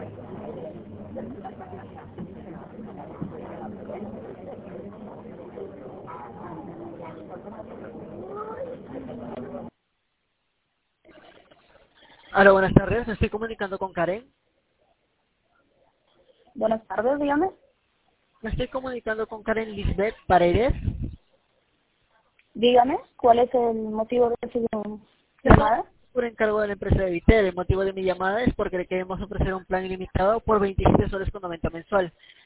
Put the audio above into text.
Hola, buenas tardes. Me estoy comunicando con Karen. Buenas tardes, dígame. Me estoy comunicando con Karen Lisbeth Paredes. Dígame, ¿cuál es el motivo de su Llamo llamada? por encargo de la empresa de Vitel. El motivo de mi llamada es porque le queremos ofrecer un plan ilimitado por 27 soles con 90 mensual.